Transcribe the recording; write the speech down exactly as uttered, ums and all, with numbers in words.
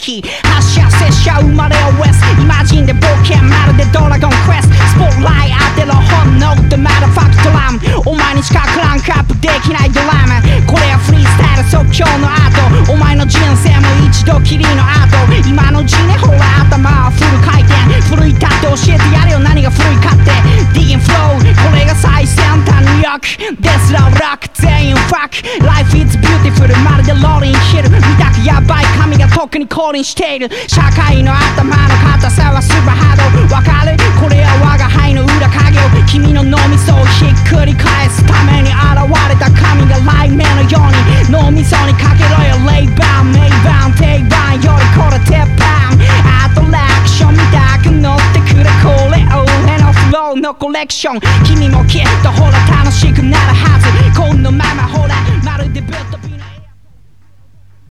機発射拙者生まれをウェスイマジンで冒険まるでドラゴンクエストスポットライト当てろ本能ってまだファクトラムお前にしかクランクアップできないドラムこれはフリースタイル即興のアートお前の人生も一度きりのアート今の字ねほら頭はフル回転奮い立って教えてやれよ何が古いかって Digging flow これが最先端の欲ですらラック全員ファック Life is beautiful まるでローリンヒル見たくヤバい髪が特に降臨している社会の頭の硬さはスーパーハードわかるこれは我が輩の裏影を君の脳みそをひっくり返すために現れた神が雷鳴のように脳みそにかけろよレイバンメイバン定番よりこれ鉄板アトラクション見たく乗ってくれこれ俺のフローのコレクション君もきっとほら楽しくなるはず